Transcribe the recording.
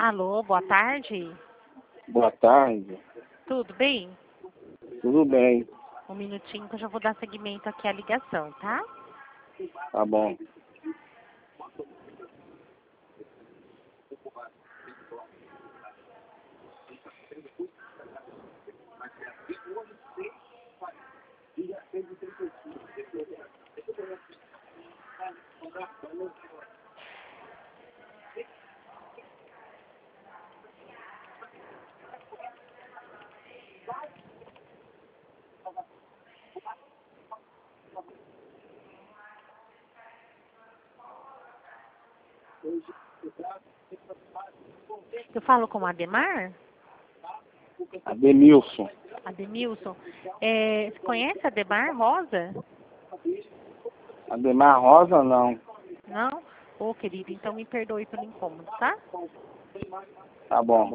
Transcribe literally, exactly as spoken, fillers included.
Alô, boa tarde. Boa tarde. Tudo bem? Tudo bem. Um minutinho que eu já vou dar seguimento aqui à ligação, tá? Tá bom. Eu falo com o Ademar? Ademilson. Ademilson. É, você conhece Ademar Rosa? Ademar Rosa, não. Não? Ô, querido, então me perdoe pelo incômodo, tá? Tá bom.